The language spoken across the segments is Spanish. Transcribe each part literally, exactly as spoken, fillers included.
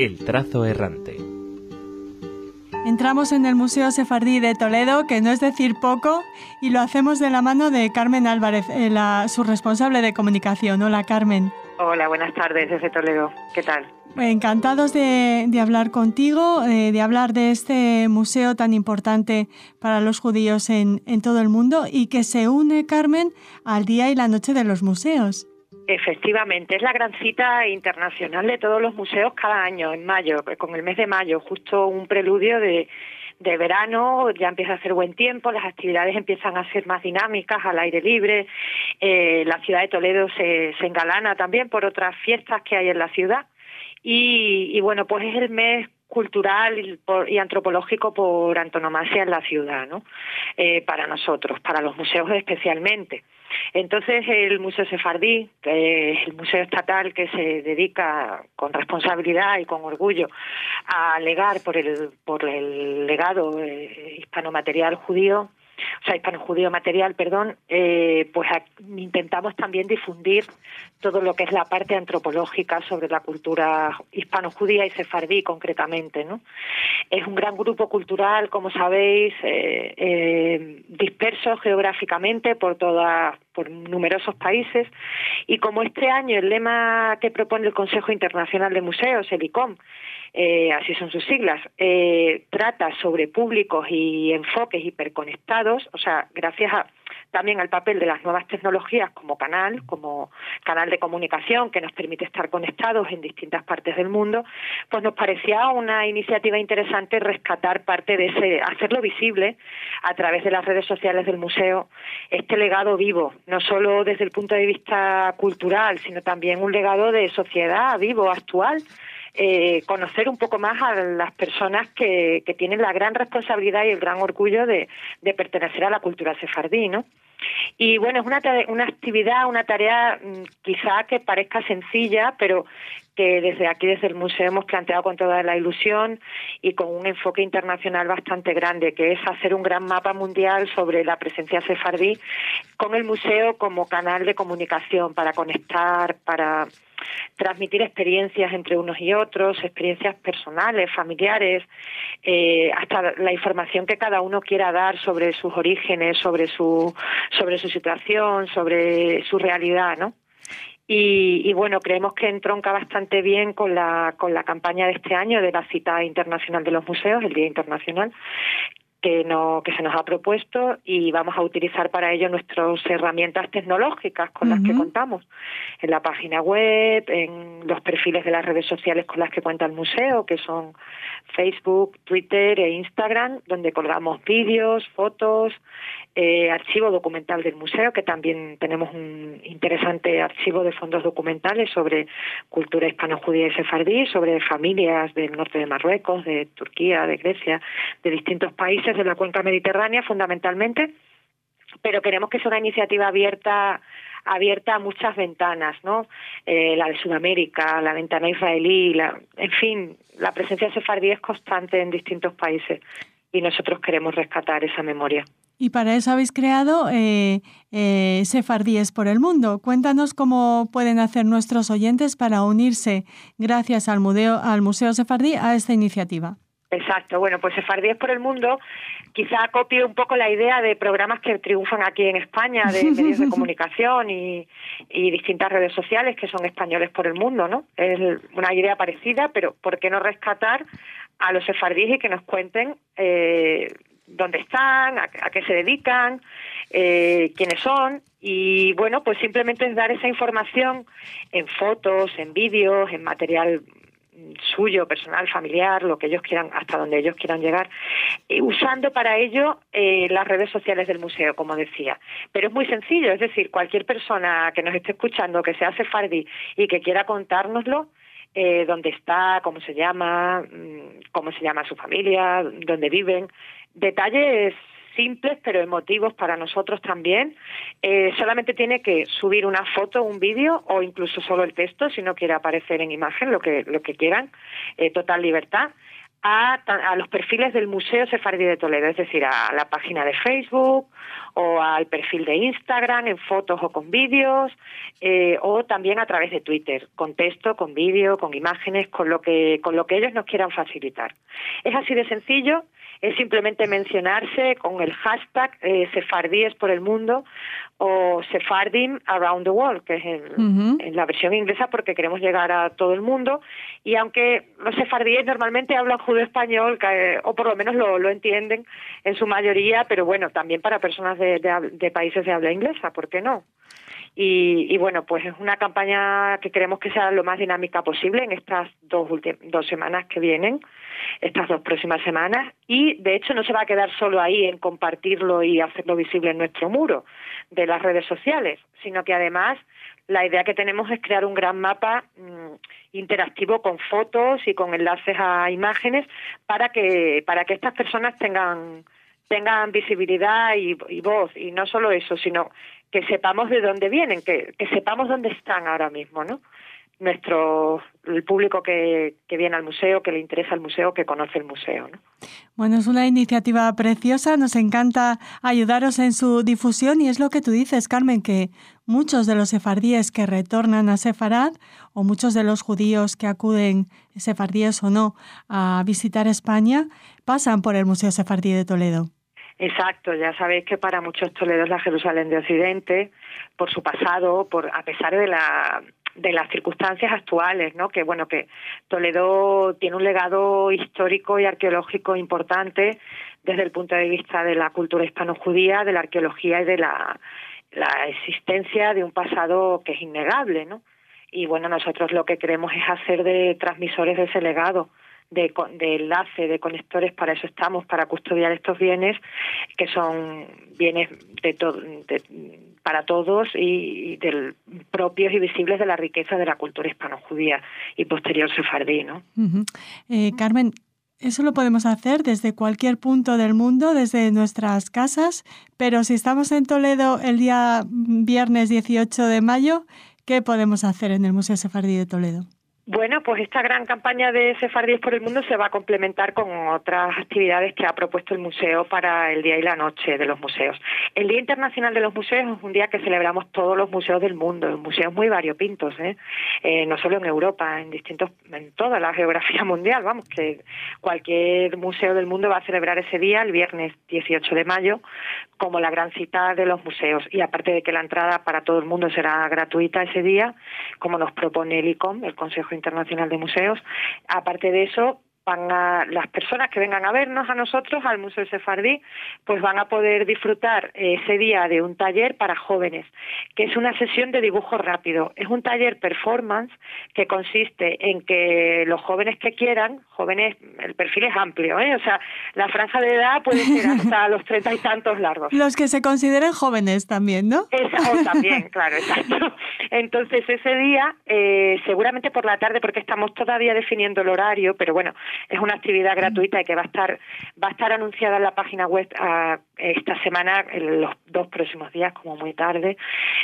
El trazo errante. Entramos en el Museo Sefardí de Toledo, que no es decir poco, y lo hacemos de la mano de Carmen Álvarez, eh, la, su responsable de comunicación. Hola, Carmen. Hola, buenas tardes desde Toledo. ¿Qué tal? Encantados de, de hablar contigo, eh, de hablar de este museo tan importante para los judíos en, en todo el mundo y que se une, Carmen, al Día y la Noche de los Museos. Efectivamente, es la gran cita internacional de todos los museos cada año, en mayo, con el mes de mayo, justo un preludio de, de verano, ya empieza a hacer buen tiempo, las actividades empiezan a ser más dinámicas, al aire libre, eh, la ciudad de Toledo se, se engalana también por otras fiestas que hay en la ciudad y, y bueno, pues es el mes cultural y, por, y antropológico por antonomasia en la ciudad, ¿no? Eh, para nosotros, para los museos especialmente. Entonces el Museo Sefardí, que es el museo estatal que se dedica con responsabilidad y con orgullo a legar por el por el legado eh, hispanomaterial judío, o sea, hispano-judío material, perdón, eh, pues a, intentamos también difundir todo lo que es la parte antropológica sobre la cultura hispano-judía y sefardí concretamente, ¿no? Es un gran grupo cultural, como sabéis, eh, eh, disperso geográficamente por toda, por numerosos países, y como este año el lema que propone el Consejo Internacional de Museos, el I C O M, Eh, así son sus siglas, eh, trata sobre públicos y enfoques hiperconectados, o sea, gracias a, también al papel de las nuevas tecnologías como canal, como canal de comunicación que nos permite estar conectados en distintas partes del mundo, pues nos parecía una iniciativa interesante rescatar parte de ese, hacerlo visible a través de las redes sociales del museo, este legado vivo, no solo desde el punto de vista cultural, sino también un legado de sociedad vivo, actual. Eh, conocer un poco más a las personas que, que tienen la gran responsabilidad y el gran orgullo de, de pertenecer a la cultura sefardí, ¿no? Y bueno, es una, una actividad, una tarea quizá que parezca sencilla, pero que desde aquí, desde el museo, hemos planteado con toda la ilusión y con un enfoque internacional bastante grande, que es hacer un gran mapa mundial sobre la presencia sefardí con el museo como canal de comunicación para conectar, para transmitir experiencias entre unos y otros, experiencias personales, familiares, eh, hasta la información que cada uno quiera dar sobre sus orígenes, sobre su sobre su situación, sobre su realidad, ¿no? Y, y bueno, creemos que entronca bastante bien con la con la campaña de este año de la cita internacional de los museos, el Día Internacional, que no que se nos ha propuesto, y vamos a utilizar para ello nuestras herramientas tecnológicas con uh-huh. las que contamos en la página web, en los perfiles de las redes sociales con las que cuenta el museo, que son Facebook, Twitter e Instagram, donde colgamos vídeos, fotos, eh, archivo documental del museo, que también tenemos un interesante archivo de fondos documentales sobre cultura hispano-judía y sefardí, sobre familias del norte de Marruecos, de Turquía, de Grecia, de distintos países de la cuenca mediterránea fundamentalmente, pero queremos que sea una iniciativa abierta abierta a muchas ventanas, ¿no? Eh, la de Sudamérica, la ventana israelí, la, en fin, la presencia sefardí es constante en distintos países y nosotros queremos rescatar esa memoria. Y para eso habéis creado eh, eh, Sefardíes por el Mundo. Cuéntanos cómo pueden hacer nuestros oyentes para unirse, gracias al Museo, al Museo Sefardí, a esta iniciativa. Exacto, bueno, pues Sefardíes por el Mundo quizá copie un poco la idea de programas que triunfan aquí en España, de medios de comunicación y, y distintas redes sociales que son españoles por el mundo, ¿no? Es una idea parecida, pero ¿por qué no rescatar a los sefardíes y que nos cuenten eh, dónde están, a, a qué se dedican, eh, quiénes son? Y bueno, pues simplemente es dar esa información en fotos, en vídeos, en material suyo, personal, familiar, lo que ellos quieran, hasta donde ellos quieran llegar, eh, usando para ello eh, las redes sociales del museo, como decía. Pero es muy sencillo, es decir, cualquier persona que nos esté escuchando, que sea sefardí y que quiera contárnoslo, eh, dónde está, cómo se llama, cómo se llama su familia, dónde viven, detalles simples pero emotivos para nosotros también. Eh, solamente tiene que subir una foto, un vídeo o incluso solo el texto si no quiere aparecer en imagen, lo que lo que quieran, eh, total libertad, a, a los perfiles del Museo Sefardí de Toledo, es decir, a la página de Facebook o al perfil de Instagram en fotos o con vídeos, eh, o también a través de Twitter, con texto, con vídeo, con imágenes, con lo que con lo que ellos nos quieran facilitar. Es así de sencillo. Es simplemente mencionarse con el hashtag eh, Sefardíes por el mundo o Sephardim Around the World, que es en, uh-huh. en la versión inglesa, porque queremos llegar a todo el mundo. Y aunque los sefardíes normalmente hablan judeo-español, que, o por lo menos lo, lo entienden en su mayoría, pero bueno, también para personas de, de, de países de habla inglesa, ¿por qué no? Y, y bueno, pues es una campaña que queremos que sea lo más dinámica posible en estas dos, ulti- dos semanas que vienen, estas dos próximas semanas, y de hecho no se va a quedar solo ahí en compartirlo y hacerlo visible en nuestro muro de las redes sociales, sino que además la idea que tenemos es crear un gran mapa mmm, interactivo con fotos y con enlaces a imágenes para que para que estas personas tengan tengan visibilidad y, y voz, y no solo eso, sino que sepamos de dónde vienen, que, que sepamos dónde están ahora mismo, ¿no? Nuestro, el público que, que viene al museo, que le interesa el museo, que conoce el museo, ¿no? Bueno, es una iniciativa preciosa, nos encanta ayudaros en su difusión y es lo que tú dices, Carmen, que muchos de los sefardíes que retornan a Sefarad o muchos de los judíos que acuden, sefardíes o no, a visitar España, pasan por el Museo Sefardí de Toledo. Exacto, ya sabéis que para muchos Toledo es la Jerusalén de Occidente, por su pasado, por a pesar de la de las circunstancias actuales, ¿no? Que bueno, que Toledo tiene un legado histórico y arqueológico importante desde el punto de vista de la cultura hispano-judía, de la arqueología y de la, la existencia de un pasado que es innegable, ¿no? Y bueno, nosotros lo que queremos es hacer de transmisores de ese legado, de, de enlace, de conectores, para eso estamos, para custodiar estos bienes, que son bienes de to- de, para todos y, y del, propios y visibles de la riqueza de la cultura hispano-judía y posterior sefardí, ¿no? Uh-huh. Eh, Carmen, eso lo podemos hacer desde cualquier punto del mundo, desde nuestras casas, pero si estamos en Toledo el día viernes dieciocho de mayo, ¿qué podemos hacer en el Museo Sefardí de Toledo? Bueno, pues esta gran campaña de Sefardíes por el Mundo se va a complementar con otras actividades que ha propuesto el museo para el día y la noche de los museos. El Día Internacional de los Museos es un día que celebramos todos los museos del mundo, museos muy variopintos, ¿eh? Eh, no solo en Europa, en distintos, en toda la geografía mundial, vamos, que cualquier museo del mundo va a celebrar ese día, el viernes dieciocho de mayo, como la gran cita de los museos. Y aparte de que la entrada para todo el mundo será gratuita ese día, como nos propone el I C O M, el Consejo Internacional de Museos, aparte de eso, van a, las personas que vengan a vernos a nosotros, al Museo Sefardí, pues van a poder disfrutar ese día de un taller para jóvenes, que es una sesión de dibujo rápido. Es un taller performance que consiste en que los jóvenes que quieran, jóvenes, el perfil es amplio, ¿eh? O sea, la franja de edad puede ser hasta los treinta y tantos largos. Los que se consideren jóvenes también, ¿no? Esa, o también, claro, exacto. Entonces ese día, eh, seguramente por la tarde, porque estamos todavía definiendo el horario, pero bueno, es una actividad gratuita y que va a estar va a estar anunciada en la página web uh, esta semana, en los dos próximos días, como muy tarde,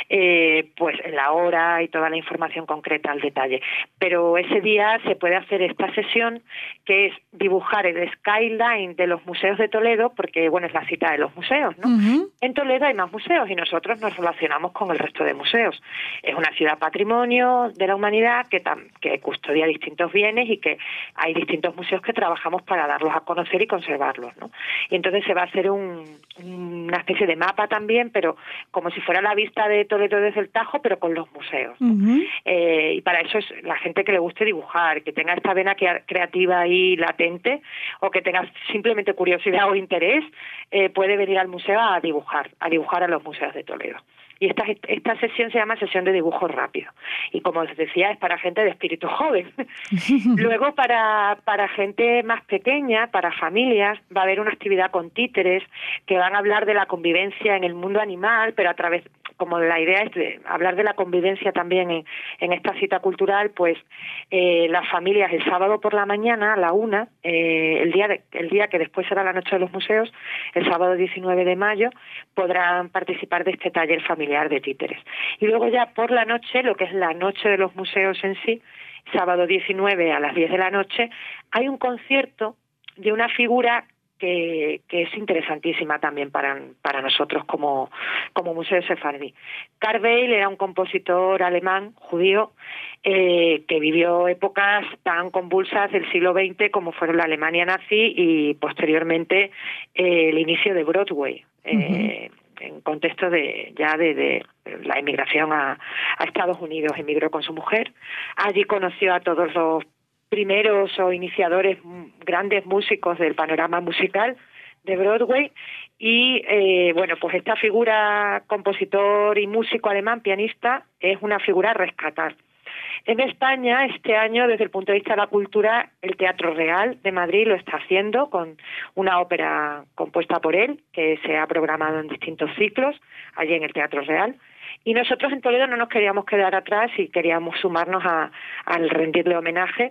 eh, pues en la hora y toda la información concreta al detalle. Pero ese día se puede hacer esta sesión, que es dibujar el skyline de los museos de Toledo, porque bueno, es la cita de los museos, ¿no? Uh-huh. En Toledo hay más museos y nosotros nos relacionamos con el resto de museos. Es una ciudad patrimonio de la humanidad que, tam- que custodia distintos bienes y que hay distintos museos que trabajamos para darlos a conocer y conservarlos, ¿no? Y entonces se va a hacer un, una especie de mapa también, pero como si fuera la vista de Toledo desde el Tajo, pero con los museos, ¿no? Uh-huh. Eh, y para eso es la gente que le guste dibujar, que tenga esta vena creativa ahí latente, o que tenga simplemente curiosidad o interés, eh, puede venir al museo a dibujar, a dibujar a los museos de Toledo. Y esta, esta sesión se llama sesión de dibujo rápido. Y como os decía, es para gente de espíritu joven. Luego, para, para gente más pequeña, para familias, va a haber una actividad con títeres que van a hablar de la convivencia en el mundo animal, pero a través, como la idea es de hablar de la convivencia también en, en esta cita cultural, pues eh, las familias el sábado por la mañana a la una, eh, el día de, el día que después será la noche de los museos, el sábado diecinueve de mayo, podrán participar de este taller familiar de títeres. Y luego ya por la noche, lo que es la noche de los museos en sí, sábado diecinueve a las diez de la noche, hay un concierto de una figura que, que es interesantísima también para, para nosotros como, como Museo Sefardí. Karl Weill era un compositor alemán, judío, eh, que vivió épocas tan convulsas del siglo veinte como fueron la Alemania nazi y posteriormente eh, el inicio de Broadway, eh, uh-huh. en contexto de ya de, de la emigración a, a Estados Unidos. Emigró con su mujer, allí conoció a todos los primeros o iniciadores grandes músicos del panorama musical de Broadway y eh, bueno, pues esta figura compositor y músico alemán, pianista, es una figura a rescatar. En España, este año, desde el punto de vista de la cultura, el Teatro Real de Madrid lo está haciendo con una ópera compuesta por él, que se ha programado en distintos ciclos, allí en el Teatro Real. Y nosotros en Toledo no nos queríamos quedar atrás y queríamos sumarnos a, al rendirle homenaje,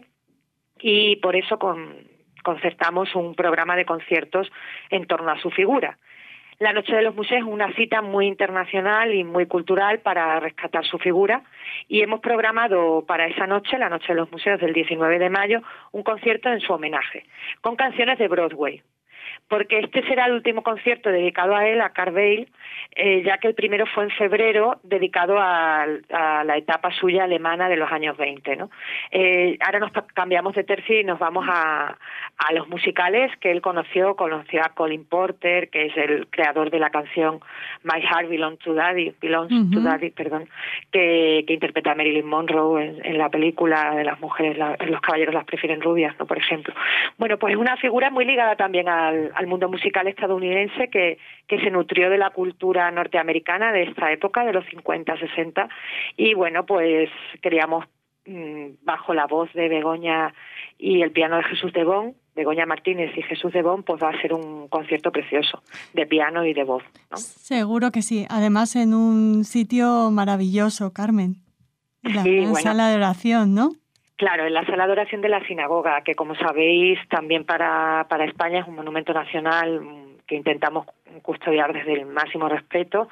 y por eso con, concertamos un programa de conciertos en torno a su figura. La Noche de los Museos es una cita muy internacional y muy cultural para rescatar su figura, y hemos programado para esa noche, la Noche de los Museos del diecinueve de mayo, un concierto en su homenaje, con canciones de Broadway, porque este será el último concierto dedicado a él, a Karl Weill, eh, ya que el primero fue en febrero, dedicado a, a la etapa suya alemana de los años veinte, ¿no? Eh, ahora nos cambiamos de tercio y nos vamos a, a los musicales que él conoció, conoció a Colin Porter, que es el creador de la canción My Heart Belongs to Daddy, Belongs uh-huh. to Daddy, perdón, que, que interpreta a Marilyn Monroe en, en la película de las mujeres, la, los caballeros las prefieren rubias, ¿no? Por ejemplo. Bueno, pues es una figura muy ligada también al al mundo musical estadounidense que, que se nutrió de la cultura norteamericana de esta época, de los cincuenta, sesenta, y bueno, pues queríamos, mmm, bajo la voz de Begoña y el piano de Jesús de Bon, Begoña Martínez y Jesús de Bon, pues va a ser un concierto precioso de piano y de voz, ¿no? Seguro que sí, además en un sitio maravilloso, Carmen, la sí, bueno. sala de oración, ¿no? Claro, en la sala de oración de la sinagoga, que como sabéis también para, para España es un monumento nacional que intentamos custodiar desde el máximo respeto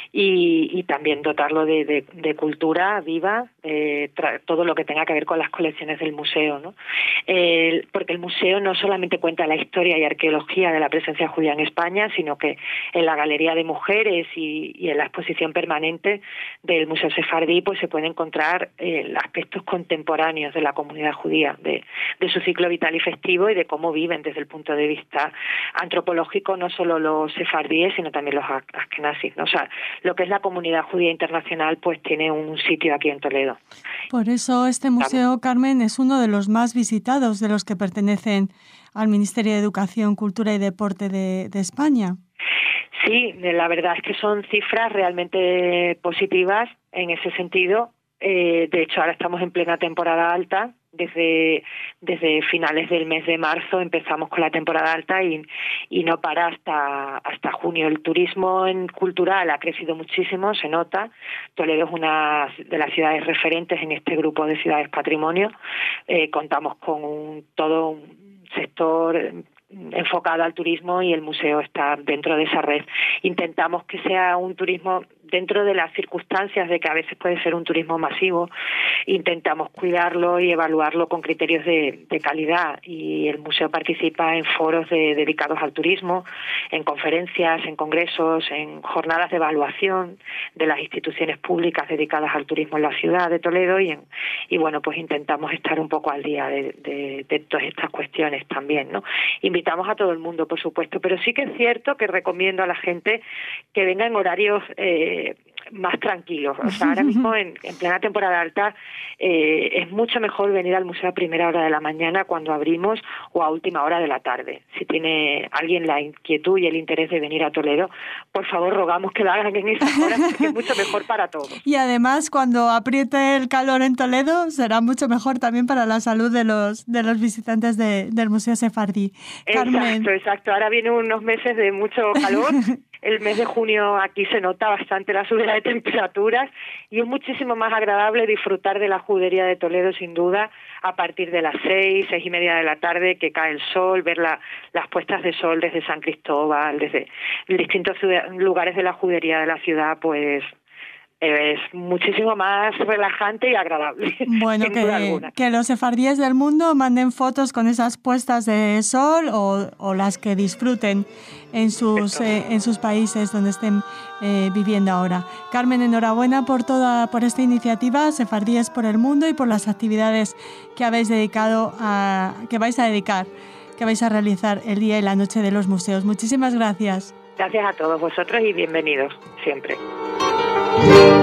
y, y también dotarlo de, de, de cultura viva, eh, tra- todo lo que tenga que ver con las colecciones del museo, ¿no? Eh, porque el museo no solamente cuenta la historia y arqueología de la presencia judía en España, sino que en la galería de mujeres y, y en la exposición permanente del Museo Sefardí pues se pueden encontrar eh, aspectos contemporáneos de la comunidad judía, de, de su ciclo vital y festivo y de cómo viven desde el punto de vista antropológico no solo los sefardíes, sino también los askenazis, ¿no? O sea, lo que es la comunidad judía internacional pues tiene un sitio aquí en Toledo. Por eso este museo, Carmen, es uno de los más visitados de los que pertenecen al Ministerio de Educación, Cultura y Deporte de, de España. Sí, la verdad es que son cifras realmente positivas en ese sentido. Eh, de hecho, ahora estamos en plena temporada alta. Desde, desde finales del mes de marzo empezamos con la temporada alta y, y no para hasta, hasta junio. El turismo en cultural ha crecido muchísimo, se nota. Toledo es una de las ciudades referentes en este grupo de ciudades patrimonio. Eh, contamos con un, todo un sector enfocado al turismo y el museo está dentro de esa red. Intentamos que sea un turismo dentro de las circunstancias de que a veces puede ser un turismo masivo. Intentamos cuidarlo y evaluarlo con criterios de, de calidad, y el museo participa en foros de, dedicados al turismo, en conferencias, en congresos, en jornadas de evaluación de las instituciones públicas dedicadas al turismo en la ciudad de Toledo y, en, y bueno, pues intentamos estar un poco al día de, de, de todas estas cuestiones también, ¿no? Invitamos a todo el mundo, por supuesto, pero sí que es cierto que recomiendo a la gente que venga en horarios eh, más tranquilos. O sea, ahora mismo en, en plena temporada alta eh, es mucho mejor venir al museo a primera hora de la mañana cuando abrimos o a última hora de la tarde. Si tiene alguien la inquietud y el interés de venir a Toledo, por favor rogamos que lo hagan en esas horas porque es mucho mejor para todos. Y además cuando apriete el calor en Toledo será mucho mejor también para la salud de los de los visitantes de, del Museo Sefardí. Exacto, Carmen. exacto. Ahora vienen unos meses de mucho calor. El mes de junio aquí se nota bastante la subida de temperaturas y es muchísimo más agradable disfrutar de la judería de Toledo, sin duda, a partir de las seis, seis y media de la tarde, que cae el sol, ver la, las puestas de sol desde San Cristóbal, desde distintos lugares de la judería de la ciudad, pues es muchísimo más relajante y agradable. Bueno, que, que los sefardíes del mundo manden fotos con esas puestas de sol o, o las que disfruten en sus, eh, en sus países donde estén eh, viviendo ahora. Carmen, enhorabuena por toda por esta iniciativa, Sefardíes por el Mundo, y por las actividades que habéis dedicado a, que vais a dedicar, que vais a realizar el día y la noche de los museos. Muchísimas gracias. Gracias a todos vosotros y bienvenidos siempre.